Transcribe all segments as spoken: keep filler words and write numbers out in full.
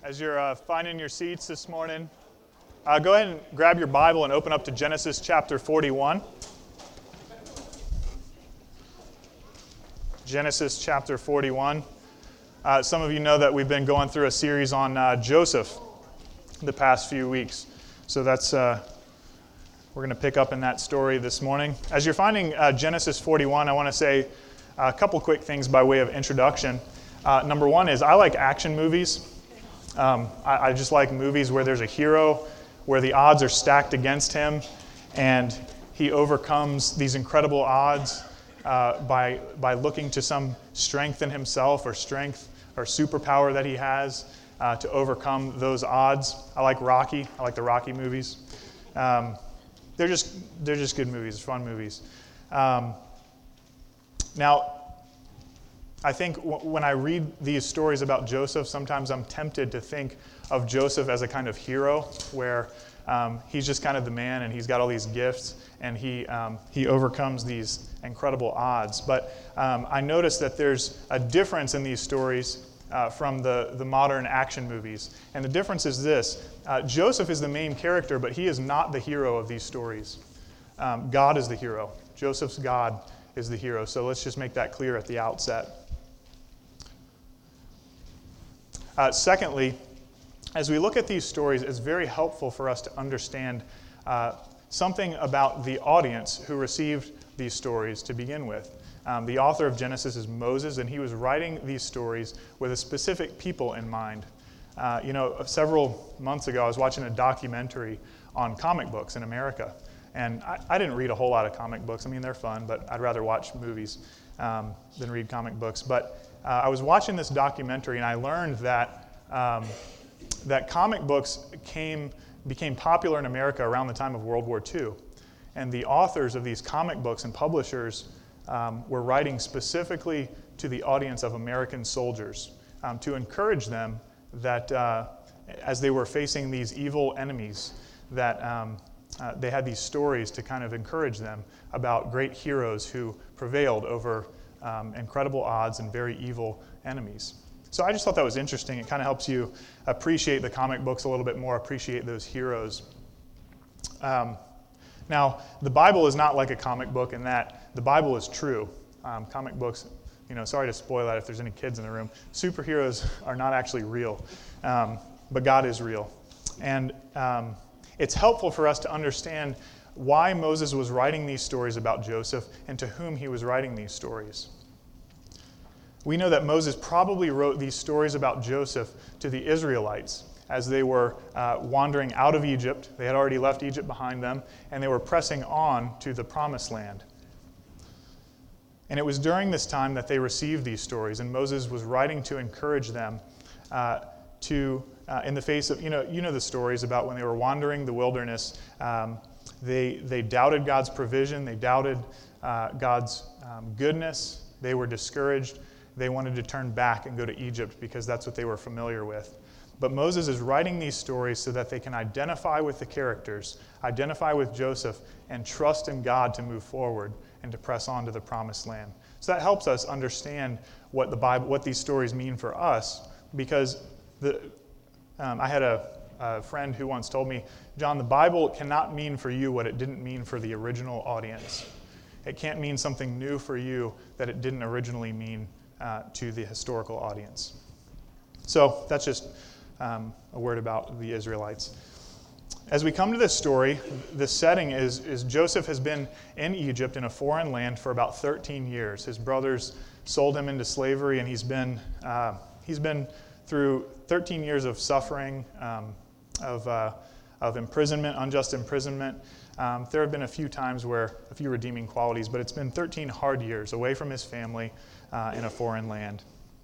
As you're uh, finding your seats this morning, uh, go ahead and grab your Bible and open up to Genesis chapter forty-one. Genesis chapter forty-one. Uh, some of you know that we've been going through a series on uh, Joseph the past few weeks. So that's uh, we're going to pick up in that story this morning. As you're finding uh, Genesis forty-one, I want to say a couple quick things by way of introduction. Uh, number one is I like action movies. Um, I, I just like movies where there's a hero, where the odds are stacked against him, and he overcomes these incredible odds uh, by by looking to some strength in himself or strength or superpower that he has uh, to overcome those odds. I like Rocky. I like the Rocky movies. Um, they're just they're just good movies, fun movies. Um, now. I think w- when I read these stories about Joseph, sometimes I'm tempted to think of Joseph as a kind of hero where um, he's just kind of the man and he's got all these gifts and he um, he overcomes these incredible odds. But um, I notice that there's a difference in these stories uh, from the, the modern action movies. And the difference is this. Uh, Joseph is the main character, but he is not the hero of these stories. Um, God is the hero. Joseph's God is the hero. So let's just make that clear at the outset. Uh, secondly, as we look at these stories, it's very helpful for us to understand uh, something about the audience who received these stories to begin with. Um, the author of Genesis is Moses, and he was writing these stories with a specific people in mind. Uh, you know, several months ago, I was watching a documentary on comic books in America, and I, I didn't read a whole lot of comic books. I mean, they're fun, but I'd rather watch movies um, than read comic books. But Uh, I was watching this documentary and I learned that um, that comic books came became popular in America around the time of World War Two. And the authors of these comic books and publishers um, were writing specifically to the audience of American soldiers um, to encourage them that uh, as they were facing these evil enemies, that um, uh, they had these stories to kind of encourage them about great heroes who prevailed over Um, incredible odds and very evil enemies. So I just thought that was interesting. It kind of helps you appreciate the comic books a little bit more, appreciate those heroes. Um, now, the Bible is not like a comic book in that the Bible is true. Um, comic books, you know, sorry to spoil that if there's any kids in the room, superheroes are not actually real, um, but God is real. And um, it's helpful for us to understand why Moses was writing these stories about Joseph and to whom he was writing these stories. We know that Moses probably wrote these stories about Joseph to the Israelites as they were uh, wandering out of Egypt. They had already left Egypt behind them, and they were pressing on to the Promised Land. And it was during this time that they received these stories, and Moses was writing to encourage them uh, to, uh, in the face of, you know, you know the stories about when they were wandering the wilderness. Um, They they doubted God's provision. They doubted uh, God's um, goodness. They were discouraged. They wanted to turn back and go to Egypt because that's what they were familiar with. But Moses is writing these stories so that they can identify with the characters, identify with Joseph, and trust in God to move forward and to press on to the Promised Land. So that helps us understand what the Bible, what these stories mean for us, because the um, I had a A friend who once told me, John, the Bible cannot mean for you what it didn't mean for the original audience. It can't mean something new for you that it didn't originally mean uh, to the historical audience. So that's just um, a word about the Israelites. As we come to this story, the setting is, is Joseph has been in Egypt in a foreign land for about thirteen years. His brothers sold him into slavery, and he's been uh, he's been through thirteen years of suffering, um, of uh, of imprisonment, unjust imprisonment. Um, there have been a few times where a few redeeming qualities, but it's been thirteen hard years away from his family uh, in a foreign land.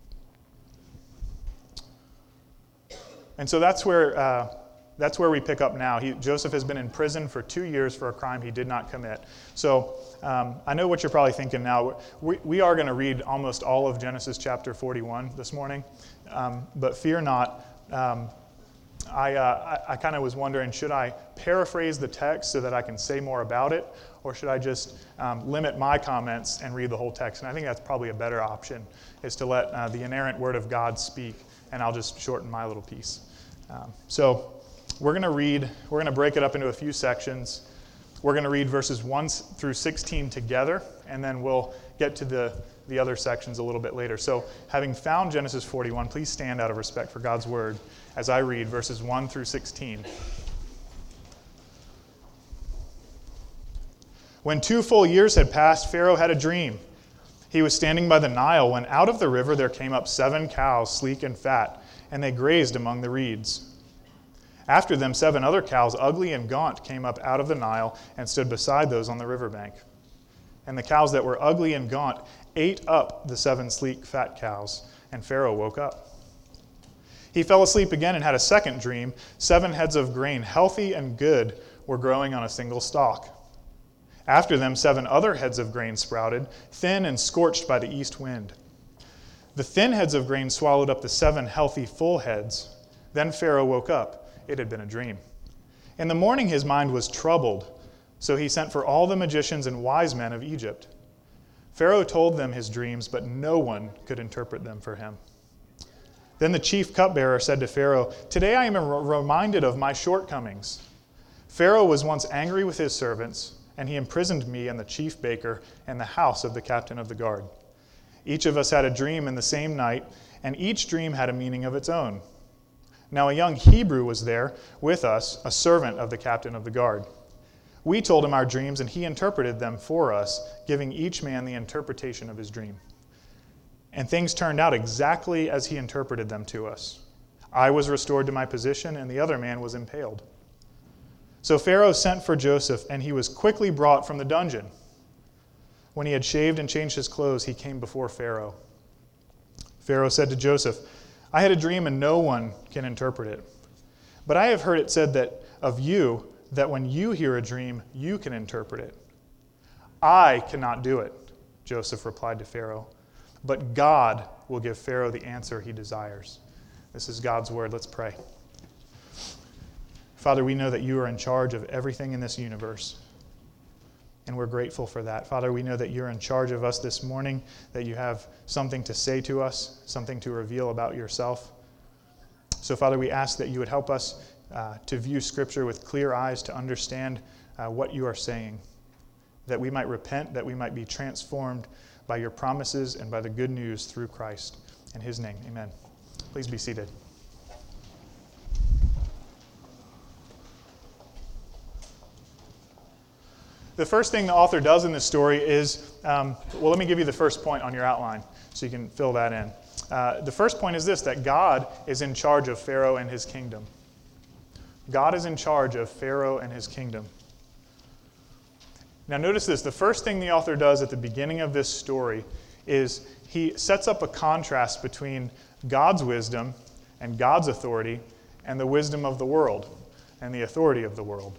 And so that's where uh, that's where we pick up now. He, Joseph has been in prison for two years for a crime he did not commit. So um, I know what you're probably thinking now. We, we are going to read almost all of Genesis chapter forty-one this morning, um, but fear not. Um, I, uh, I, I kind of was wondering, should I paraphrase the text so that I can say more about it, or should I just um, limit my comments and read the whole text? And I think that's probably a better option, is to let uh, the inerrant Word of God speak and I'll just shorten my little piece. Um, so we're going to read, we're going to break it up into a few sections. We're going to read verses one through sixteen together, and then we'll get to the, the other sections a little bit later. So having found Genesis forty-one, please stand out of respect for God's word as I read verses one through sixteen. When two full years had passed, Pharaoh had a dream. He was standing by the Nile when out of the river there came up seven cows, sleek and fat, and they grazed among the reeds. After them, seven other cows, ugly and gaunt, came up out of the Nile and stood beside those on the riverbank. And the cows that were ugly and gaunt ate up the seven sleek, fat cows, and Pharaoh woke up. He fell asleep again and had a second dream. Seven heads of grain, healthy and good, were growing on a single stalk. After them, seven other heads of grain sprouted, thin and scorched by the east wind. The thin heads of grain swallowed up the seven healthy, full heads. Then Pharaoh woke up. It had been a dream. In the morning his mind was troubled, so he sent for all the magicians and wise men of Egypt. Pharaoh told them his dreams, but no one could interpret them for him. Then the chief cupbearer said to Pharaoh, "Today I am reminded of my shortcomings. Pharaoh was once angry with his servants, and he imprisoned me and the chief baker in the house of the captain of the guard. Each of us had a dream in the same night, and each dream had a meaning of its own. Now a young Hebrew was there with us, a servant of the captain of the guard. We told him our dreams, and he interpreted them for us, giving each man the interpretation of his dream. And things turned out exactly as he interpreted them to us. I was restored to my position, and the other man was impaled. So Pharaoh sent for Joseph, and he was quickly brought from the dungeon. When he had shaved and changed his clothes, he came before Pharaoh. Pharaoh said to Joseph, I had a dream and no one can interpret it. But I have heard it said that of you, that when you hear a dream, you can interpret it. I cannot do it, Joseph replied to Pharaoh, but God will give Pharaoh the answer he desires. This is God's word. Let's pray. Father, we know that you are in charge of everything in this universe, and we're grateful for that. Father, we know that you're in charge of us this morning, that you have something to say to us, something to reveal about yourself. So, Father, we ask that you would help us uh, to view Scripture with clear eyes, to understand uh, what you are saying, that we might repent, that we might be transformed by your promises and by the good news through Christ. In his name, amen. Please be seated. The first thing the author does in this story is, um, well, let me give you the first point on your outline so you can fill that in. Uh, the first point is this, that God is in charge of Pharaoh and his kingdom. God is in charge of Pharaoh and his kingdom. Now notice this, the first thing the author does at the beginning of this story is he sets up a contrast between God's wisdom and God's authority and the wisdom of the world and the authority of the world.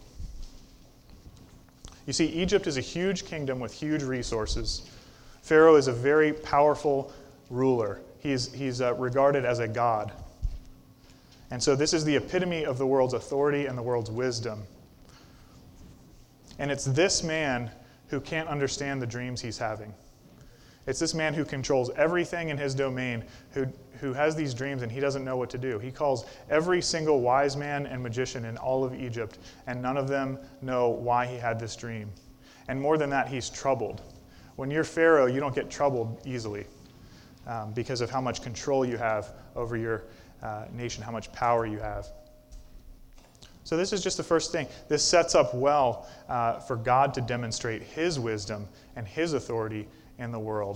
You see, Egypt is a huge kingdom with huge resources. Pharaoh is a very powerful ruler. He's, he's uh, regarded as a god. And so this is the epitome of the world's authority and the world's wisdom. And it's this man who can't understand the dreams he's having. It's this man who controls everything in his domain, who, who has these dreams and he doesn't know what to do. He calls every single wise man and magician in all of Egypt, and none of them know why he had this dream. And more than that, he's troubled. When you're Pharaoh, you don't get troubled easily um, because of how much control you have over your uh, nation, how much power you have. So this is just the first thing. This sets up well uh, for God to demonstrate his wisdom and his authority in the world.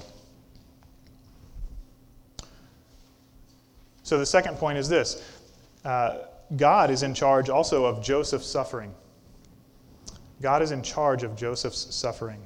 So the second point is this. Uh, God is in charge also of Joseph's suffering. God is in charge of Joseph's suffering.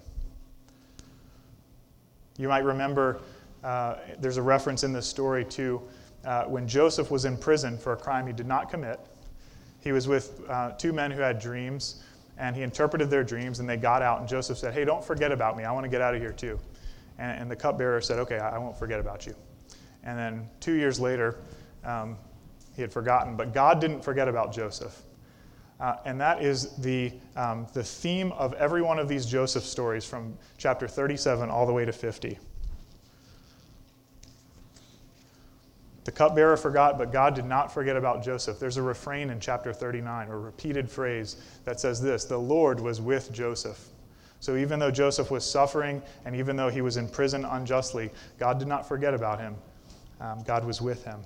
You might remember uh, there's a reference in this story to uh, when Joseph was in prison for a crime he did not commit. He was with uh, two men who had dreams, and he interpreted their dreams, and they got out, and Joseph said, hey, don't forget about me. I want to get out of here too. And, and the cupbearer said, okay, I, I won't forget about you. And then two years later, um, he had forgotten, but God didn't forget about Joseph. Uh, and that is the, um, the theme of every one of these Joseph stories from chapter thirty-seven all the way to fifty. The cupbearer forgot, but God did not forget about Joseph. There's a refrain in chapter thirty-nine, or a repeated phrase that says this: the Lord was with Joseph. So even though Joseph was suffering, and even though he was in prison unjustly, God did not forget about him. Um, God was with him.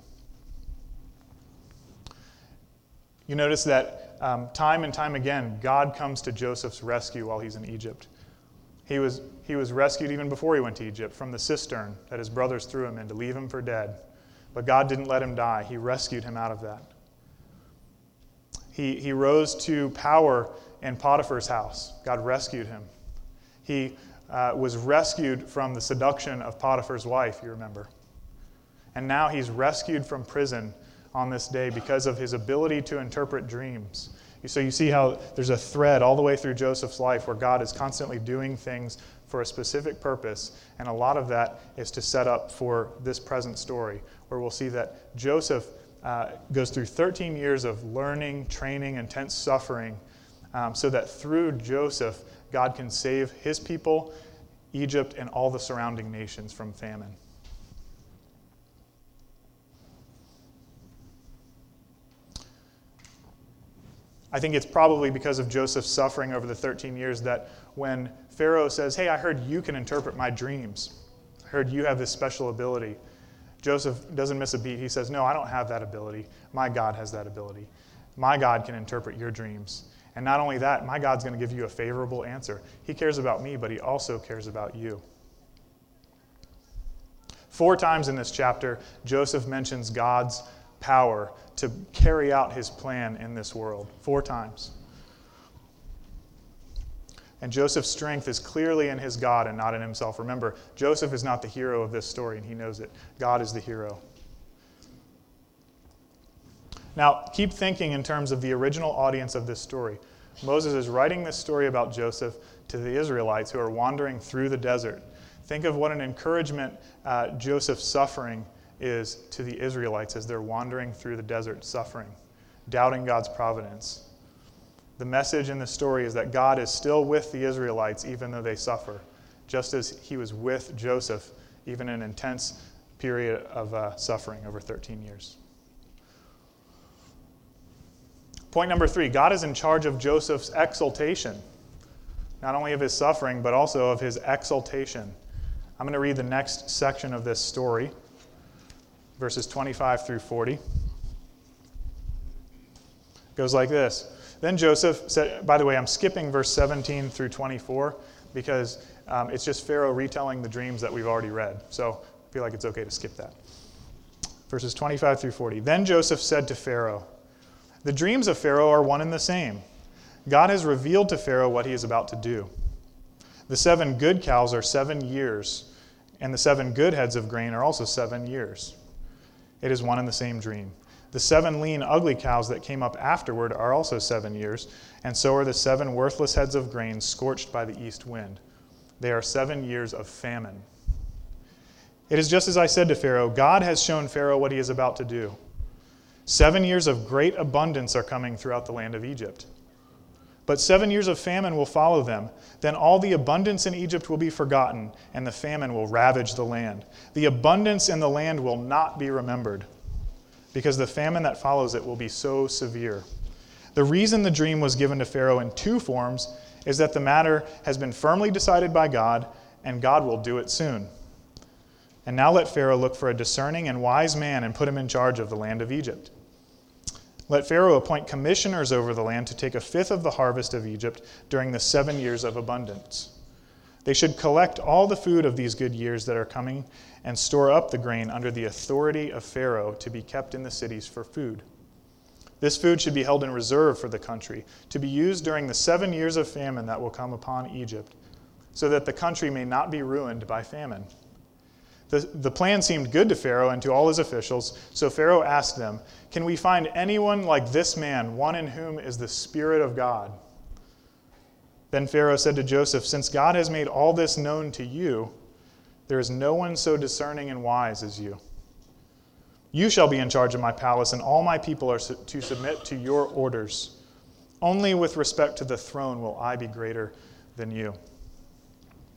You notice that um, time and time again, God comes to Joseph's rescue while he's in Egypt. He was, he was rescued even before he went to Egypt from the cistern that his brothers threw him in to leave him for dead. But God didn't let him die. He rescued him out of that. He, he rose to power in Potiphar's house. God rescued him. He uh, was rescued from the seduction of Potiphar's wife, you remember. And now he's rescued from prison on this day because of his ability to interpret dreams. So you see how there's a thread all the way through Joseph's life where God is constantly doing things for a specific purpose, and a lot of that is to set up for this present story, where we'll see that Joseph uh, goes through thirteen years of learning, training, intense suffering, um, so that through Joseph, God can save his people, Egypt, and all the surrounding nations from famine. I think it's probably because of Joseph's suffering over the thirteen years that when Pharaoh says, hey, I heard you can interpret my dreams. I heard you have this special ability. Joseph doesn't miss a beat. He says, no, I don't have that ability. My God has that ability. My God can interpret your dreams. And not only that, my God's going to give you a favorable answer. He cares about me, but he also cares about you. Four times in this chapter, Joseph mentions God's power to carry out his plan in this world. Four times. And Joseph's strength is clearly in his God and not in himself. Remember, Joseph is not the hero of this story, and he knows it. God is the hero. Now, keep thinking in terms of the original audience of this story. Moses is writing this story about Joseph to the Israelites who are wandering through the desert. Think of what an encouragement uh, Joseph's suffering is to the Israelites as they're wandering through the desert suffering, doubting God's providence. The message in the story is that God is still with the Israelites even though they suffer, just as he was with Joseph even in an intense period of uh, suffering over thirteen years. Point number three, God is in charge of Joseph's exaltation, not only of his suffering, but also of his exaltation. I'm going to read the next section of this story, verses twenty-five through forty. It goes like this. Then Joseph said, by the way, I'm skipping verse seventeen through twenty-four because um, it's just Pharaoh retelling the dreams that we've already read. So I feel like it's okay to skip that. Verses twenty-five through forty. Then Joseph said to Pharaoh, the dreams of Pharaoh are one and the same. God has revealed to Pharaoh what he is about to do. The seven good cows are seven years, and the seven good heads of grain are also seven years. It is one and the same dream. The seven lean, ugly cows that came up afterward are also seven years, and so are the seven worthless heads of grain scorched by the east wind. They are seven years of famine. It is just as I said to Pharaoh, God has shown Pharaoh what he is about to do. Seven years of great abundance are coming throughout the land of Egypt. But seven years of famine will follow them. Then all the abundance in Egypt will be forgotten, and the famine will ravage the land. The abundance in the land will not be remembered, because the famine that follows it will be so severe. The reason the dream was given to Pharaoh in two forms is that the matter has been firmly decided by God, and God will do it soon. And now let Pharaoh look for a discerning and wise man and put him in charge of the land of Egypt. Let Pharaoh appoint commissioners over the land to take a fifth of the harvest of Egypt during the seven years of abundance. They should collect all the food of these good years that are coming and store up the grain under the authority of Pharaoh to be kept in the cities for food. This food should be held in reserve for the country, to be used during the seven years of famine that will come upon Egypt, so that the country may not be ruined by famine. The, the plan seemed good to Pharaoh and to all his officials, so Pharaoh asked them, can we find anyone like this man, one in whom is the Spirit of God? Then Pharaoh said to Joseph, since God has made all this known to you, there is no one so discerning and wise as you. You shall be in charge of my palace, and all my people are to submit to your orders. Only with respect to the throne will I be greater than you.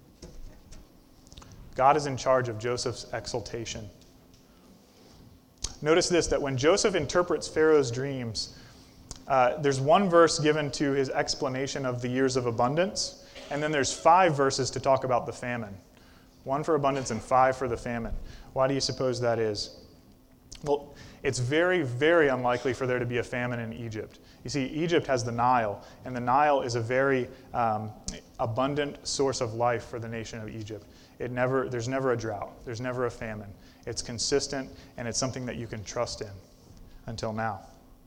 God is in charge of Joseph's exaltation. Notice this, that when Joseph interprets Pharaoh's dreams, uh, there's one verse given to his explanation of the years of abundance, and then there's five verses to talk about the famine. One for abundance and five for the famine. Why do you suppose that is? Well, it's very, very unlikely for there to be a famine in Egypt. You see, Egypt has the Nile, and the Nile is a very um, abundant source of life for the nation of Egypt. It never, there's never a drought. There's never a famine. It's consistent, and it's something that you can trust in until now.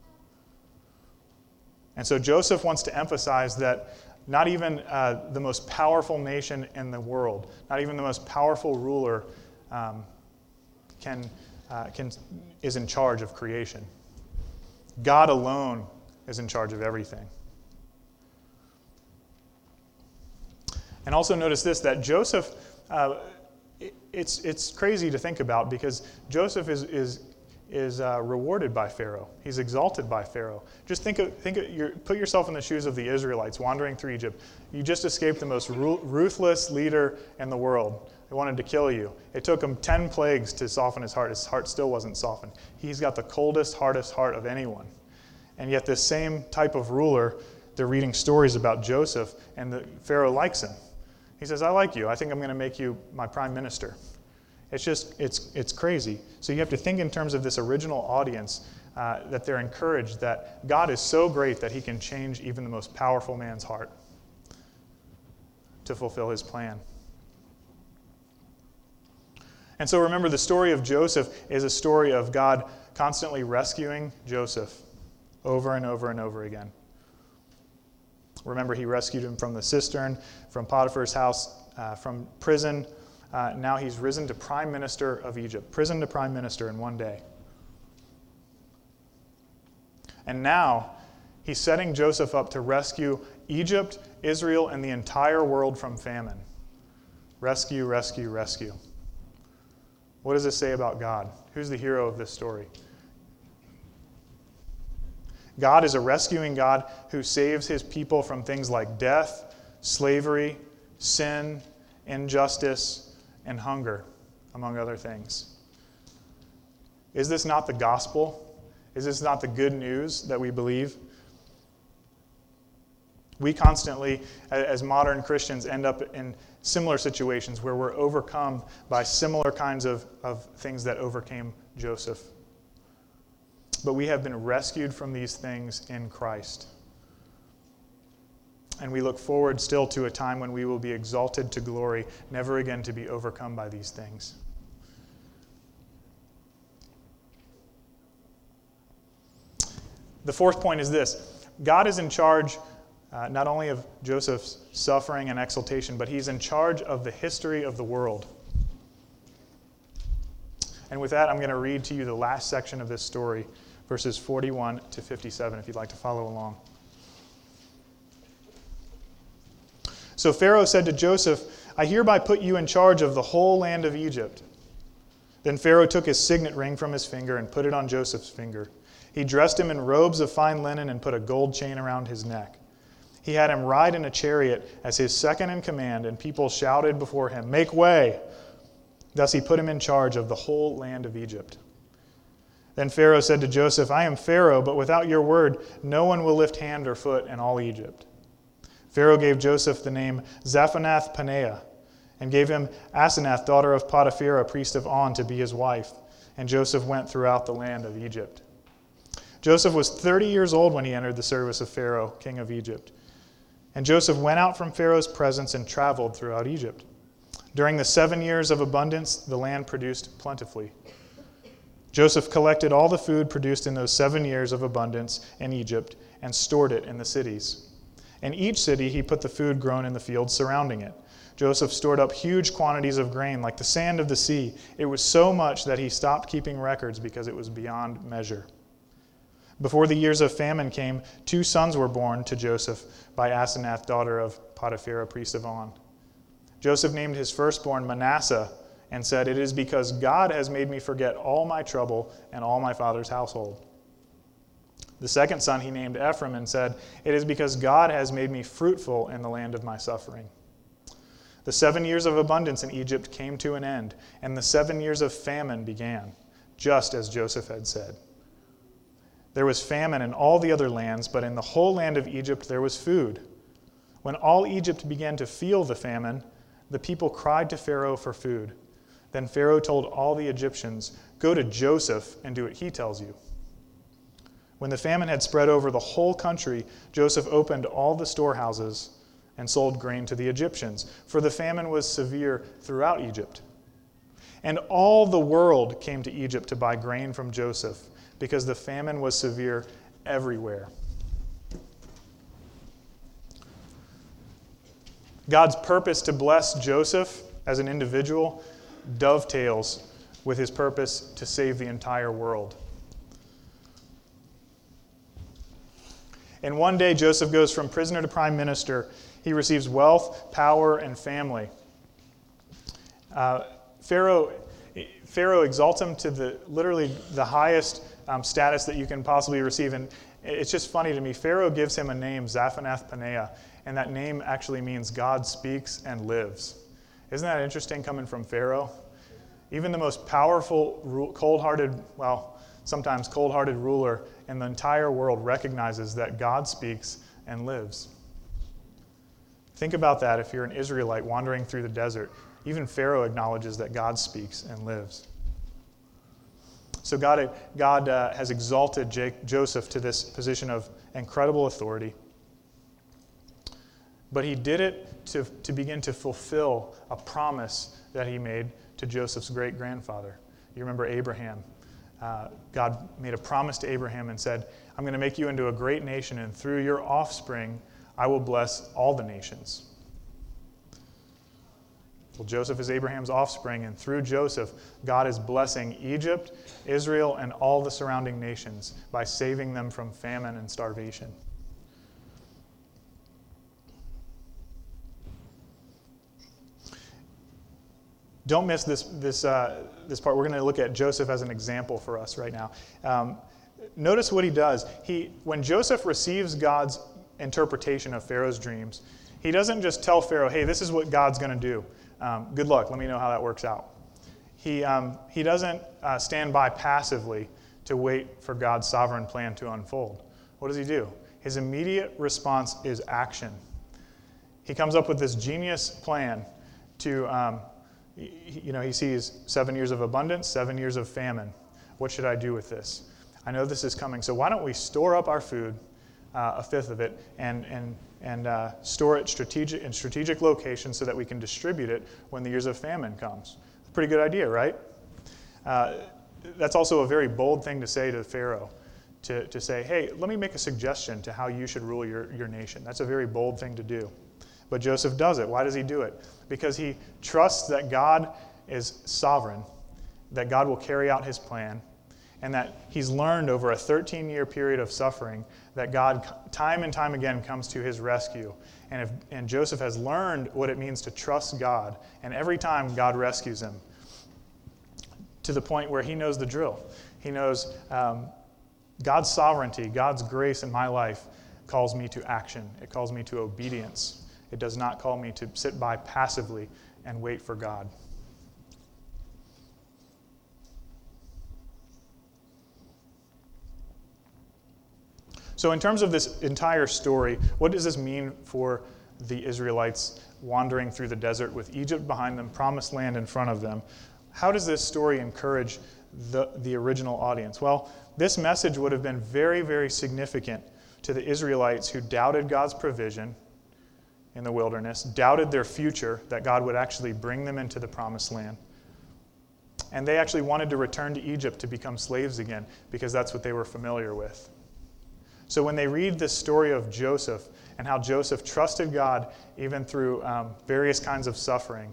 And so Joseph wants to emphasize that not even uh, the most powerful nation in the world, not even the most powerful ruler um, can, uh, can, is in charge of creation. God alone is in charge of everything. And also notice this, that Joseph, uh, it, it's, it's crazy to think about because Joseph is, is, is uh, rewarded by Pharaoh. He's exalted by Pharaoh. Just think of, think of your, put yourself in the shoes of the Israelites wandering through Egypt. You just escaped the most ru- ruthless leader in the world. They wanted to kill you. It took him ten plagues to soften his heart. His heart still wasn't softened. He's got the coldest, hardest heart of anyone. And yet this same type of ruler, they're reading stories about Joseph, and the Pharaoh likes him. He says, I like you. I think I'm going to make you my prime minister. It's just, it's it's crazy. So you have to think in terms of this original audience, uh, that they're encouraged that God is so great that he can change even the most powerful man's heart to fulfill his plan. And so remember, the story of Joseph is a story of God constantly rescuing Joseph over and over and over again. Remember, he rescued him from the cistern, from Potiphar's house, uh, from prison. Uh, now he's risen to prime minister of Egypt. Prison to prime minister in one day. And now he's setting Joseph up to rescue Egypt, Israel, and the entire world from famine. Rescue, rescue, rescue. What does this say about God? Who's the hero of this story? God is a rescuing God who saves his people from things like death, slavery, sin, injustice, and hunger, among other things. Is this not the gospel? Is this not the good news that we believe? We constantly, as modern Christians, end up in similar situations where we're overcome by similar kinds of, of things that overcame Joseph. But we have been rescued from these things in Christ. And we look forward still to a time when we will be exalted to glory, never again to be overcome by these things. The fourth point is this. God is in charge uh, not only of Joseph's suffering and exaltation, but he's in charge of the history of the world. And with that, I'm going to read to you the last section of this story, verses forty-one to fifty-seven, if you'd like to follow along. So Pharaoh said to Joseph, I hereby put you in charge of the whole land of Egypt. Then Pharaoh took his signet ring from his finger and put it on Joseph's finger. He dressed him in robes of fine linen and put a gold chain around his neck. He had him ride in a chariot as his second in command, and people shouted before him, Make way! Thus he put him in charge of the whole land of Egypt. Then Pharaoh said to Joseph, I am Pharaoh, but without your word, no one will lift hand or foot in all Egypt. Pharaoh gave Joseph the name Zaphanath-Paneah, and gave him Asenath, daughter of Potiphar, priest of On, to be his wife. And Joseph went throughout the land of Egypt. Joseph was thirty years old when he entered the service of Pharaoh, king of Egypt. And Joseph went out from Pharaoh's presence and traveled throughout Egypt. During the seven years of abundance, the land produced plentifully. Joseph collected all the food produced in those seven years of abundance in Egypt and stored it in the cities. In each city he put the food grown in the fields surrounding it. Joseph stored up huge quantities of grain, like the sand of the sea. It was so much that he stopped keeping records because it was beyond measure. Before the years of famine came, two sons were born to Joseph by Asenath, daughter of Potiphar, priest of On. Joseph named his firstborn Manasseh and said, It is because God has made me forget all my trouble and all my father's household. The second son he named Ephraim and said, It is because God has made me fruitful in the land of my suffering. The seven years of abundance in Egypt came to an end, and the seven years of famine began. just as Joseph had said. There was famine in all the other lands, but in the whole land of Egypt there was food. When all Egypt began to feel the famine, the people cried to Pharaoh for food. Then Pharaoh told all the Egyptians, "Go to Joseph and do what he tells you." When the famine had spread over the whole country, Joseph opened all the storehouses and sold grain to the Egyptians, for the famine was severe throughout Egypt. And all the world came to Egypt to buy grain from Joseph, because the famine was severe everywhere. God's purpose to bless Joseph as an individual dovetails with his purpose to save the entire world. In one day, Joseph goes from prisoner to prime minister. He receives wealth, power, and family. Uh, Pharaoh, Pharaoh exalts him to the literally the highest um, status that you can possibly receive. And it's just funny to me. Pharaoh gives him a name, Zaphanath-Paneah, and that name actually means God speaks and lives. Isn't that interesting coming from Pharaoh? Even the most powerful, cold-hearted, well, sometimes cold-hearted ruler in the entire world recognizes that God speaks and lives. Think about that if you're an Israelite wandering through the desert. Even Pharaoh acknowledges that God speaks and lives. So God, God uh, has exalted Jake, Joseph to this position of incredible authority. But he did it to, to begin to fulfill a promise that he made to Joseph's great-grandfather. You remember Abraham. Uh, God made a promise to Abraham and said, "I'm going to make you into a great nation, and through your offspring, I will bless all the nations." Well, Joseph is Abraham's offspring, and through Joseph, God is blessing Egypt, Israel, and all the surrounding nations by saving them from famine and starvation. Don't miss this this uh, this part. We're going to look at Joseph as an example for us right now. Um, notice what he does. He, when Joseph receives God's interpretation of Pharaoh's dreams, he doesn't just tell Pharaoh, "Hey, this is what God's going to do. Um, good luck. Let me know how that works out." He um, he doesn't uh, stand by passively to wait for God's sovereign plan to unfold. What does he do? His immediate response is action. He comes up with this genius plan to. Um, You know, he sees seven years of abundance, seven years of famine. What should I do with this? I know this is coming, so why don't we store up our food, uh, a fifth of it, and and and uh, store it strategic in strategic locations so that we can distribute it when the years of famine comes. Pretty good idea, right? Uh, that's also a very bold thing to say to Pharaoh, to to say, "Hey, let me make a suggestion to how you should rule your your nation." That's a very bold thing to do. But Joseph does it. Why does he do it? Because he trusts that God is sovereign, that God will carry out his plan, and that he's learned over a thirteen-year period of suffering that God time and time again comes to his rescue. And, if, and Joseph has learned what it means to trust God, and every time God rescues him, to the point where he knows the drill. He knows um, God's sovereignty, God's grace in my life calls me to action. It calls me to obedience. It does not call me to sit by passively and wait for God. So in terms of this entire story, what does this mean for the Israelites wandering through the desert with Egypt behind them, promised land in front of them? How does this story encourage the, the original audience? Well, this message would have been very, very significant to the Israelites who doubted God's provision in the wilderness, doubted their future, that God would actually bring them into the promised land. And they actually wanted to return to Egypt to become slaves again because that's what they were familiar with. So when they read this story of Joseph and how Joseph trusted God even through um, various kinds of suffering,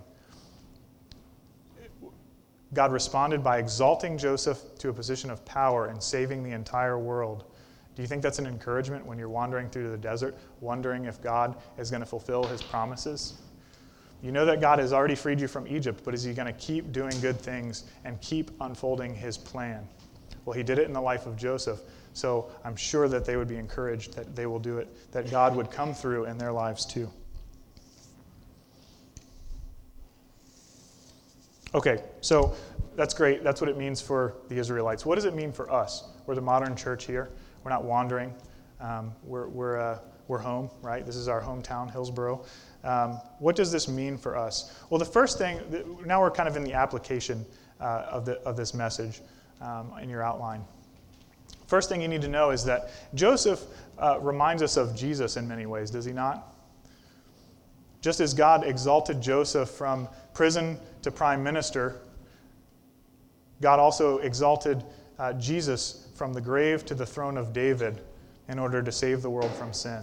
God responded by exalting Joseph to a position of power and saving the entire world. Do you think that's an encouragement when you're wandering through the desert, wondering if God is going to fulfill his promises? You know that God has already freed you from Egypt, but is he going to keep doing good things and keep unfolding his plan? Well, he did it in the life of Joseph, so I'm sure that they would be encouraged that they will do it, that God would come through in their lives too. Okay, so that's great. That's what it means for the Israelites. What does it mean for us? We're the modern church here. We're not wandering. Um, we're we're uh, we're home, right? This is our hometown, Hillsboro. Um, what does this mean for us? Well, the first thing, now we're kind of in the application uh, of the of this message um, in your outline. First thing you need to know is that Joseph uh, reminds us of Jesus in many ways, does he not? Just as God exalted Joseph from prison to prime minister, God also exalted uh, Jesus from the grave to the throne of David in order to save the world from sin.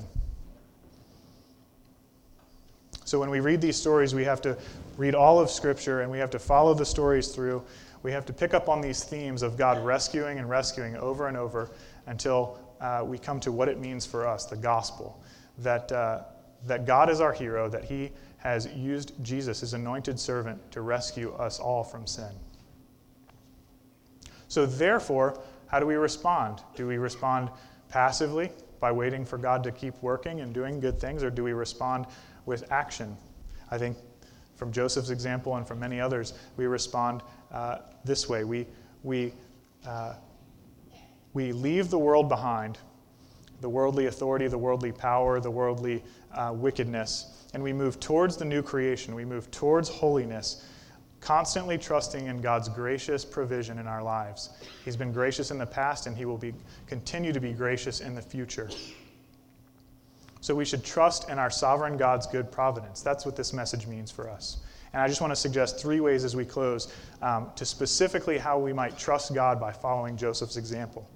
So when we read these stories, we have to read all of Scripture and we have to follow the stories through. We have to pick up on these themes of God rescuing and rescuing over and over until uh, we come to what it means for us, the gospel, that uh, that God is our hero, that he has used Jesus, his anointed servant, to rescue us all from sin. So therefore, how do we respond? Do we respond passively by waiting for God to keep working and doing good things, or do we respond with action? I think from Joseph's example and from many others, we respond uh, this way. We, we, uh, we leave the world behind, the worldly authority, the worldly power, the worldly uh, wickedness, and we move towards the new creation. We move towards holiness, constantly trusting in God's gracious provision in our lives. He's been gracious in the past, and he will be continue to be gracious in the future. So we should trust in our sovereign God's good providence. That's what this message means for us. And I just want to suggest three ways as we close um, to specifically how we might trust God by following Joseph's example.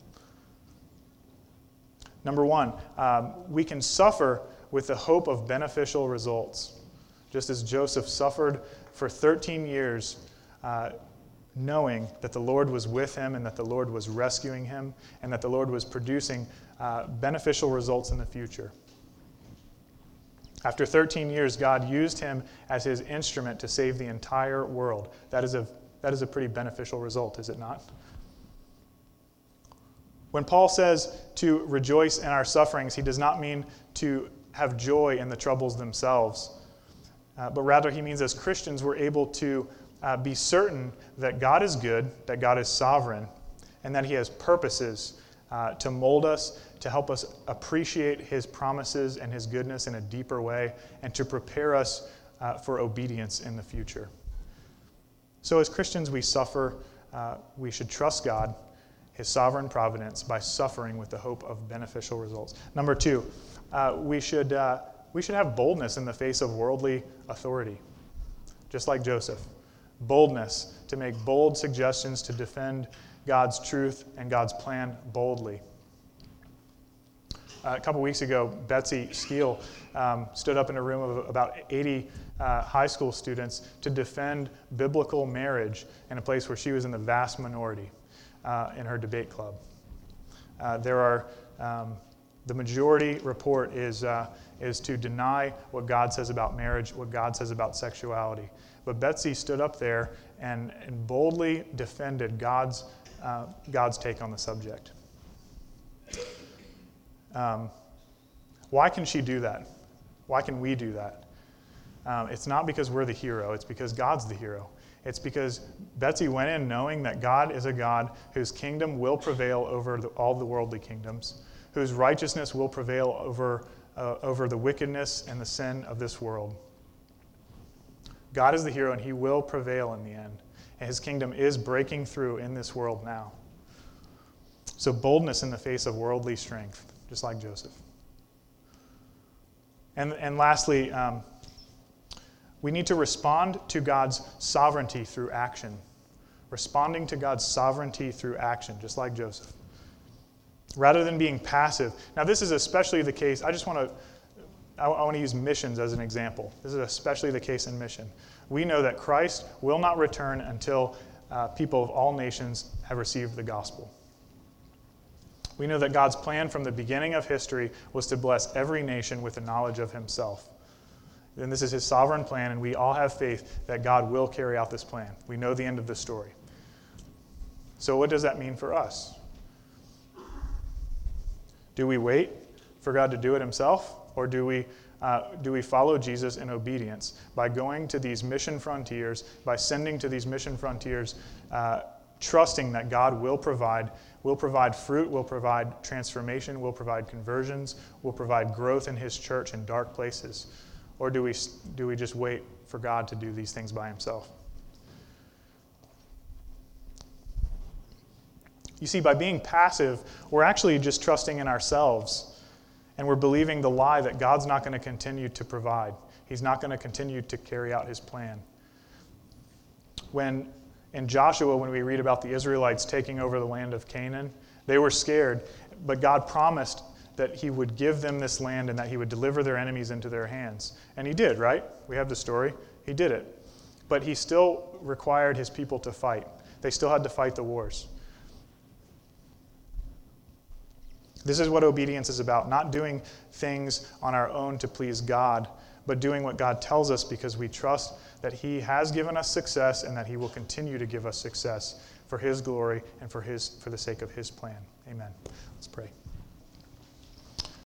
Number one, um, we can suffer with the hope of beneficial results. Just as Joseph suffered for thirteen years, uh, knowing that the Lord was with him and that the Lord was rescuing him and that the Lord was producing uh, beneficial results in the future. After thirteen years, God used him as his instrument to save the entire world. That is a, that is a pretty beneficial result, is it not? When Paul says to rejoice in our sufferings, he does not mean to have joy in the troubles themselves, uh, but rather he means as Christians we're able to uh, be certain that God is good, that God is sovereign, and that he has purposes uh, to mold us, to help us appreciate his promises and his goodness in a deeper way, and to prepare us uh, for obedience in the future. So as Christians, we suffer, uh, we should trust God, his sovereign providence, by suffering with the hope of beneficial results. Number two, uh, we should uh, we should have boldness in the face of worldly authority, just like Joseph. Boldness to make bold suggestions to defend God's truth and God's plan boldly. Uh, a couple weeks ago, Betsy Skeel um, stood up in a room of about eighty uh, high school students to defend biblical marriage in a place where she was in the vast minority uh, in her debate club. Uh, there are um, the majority report is uh, is to deny what God says about marriage, what God says about sexuality. But Betsy stood up there and, and boldly defended God's uh, God's take on the subject. Um, why can she do that? Why can we do that? Um, it's not because we're the hero. It's because God's the hero. It's because Betsy went in knowing that God is a God whose kingdom will prevail over the, all the worldly kingdoms, whose righteousness will prevail over, uh, over the wickedness and the sin of this world. God is the hero, and he will prevail in the end. And his kingdom is breaking through in this world now. So boldness in the face of worldly strength, just like Joseph. And, and lastly, um, we need to respond to God's sovereignty through action. Responding to God's sovereignty through action, just like Joseph. Rather than being passive. Now, this is especially the case. I just want to, I, I want to use missions as an example. This is especially the case in mission. We know that Christ will not return until uh, people of all nations have received the gospel. We know that God's plan from the beginning of history was to bless every nation with the knowledge of himself. And this is his sovereign plan, and we all have faith that God will carry out this plan. We know the end of the story. So what does that mean for us? Do we wait for God to do it himself, Or do we, uh, do we follow Jesus in obedience by going to these mission frontiers, by sending to these mission frontiers, uh, trusting that God will provide, will provide fruit, will provide transformation, will provide conversions, will provide growth in his church in dark places? Or do we, do we just wait for God to do these things by himself? You see, by being passive, we're actually just trusting in ourselves, and we're believing the lie that God's not going to continue to provide. He's not going to continue to carry out his plan. When in Joshua, when we read about the Israelites taking over the land of Canaan, they were scared, but God promised that he would give them this land and that he would deliver their enemies into their hands. And he did, right? We have the story. He did it. But he still required his people to fight. They still had to fight the wars. This is what obedience is about, not doing things on our own to please God, but doing what God tells us because we trust that he has given us success and that he will continue to give us success for his glory and for his for the sake of his plan. Amen. Let's pray.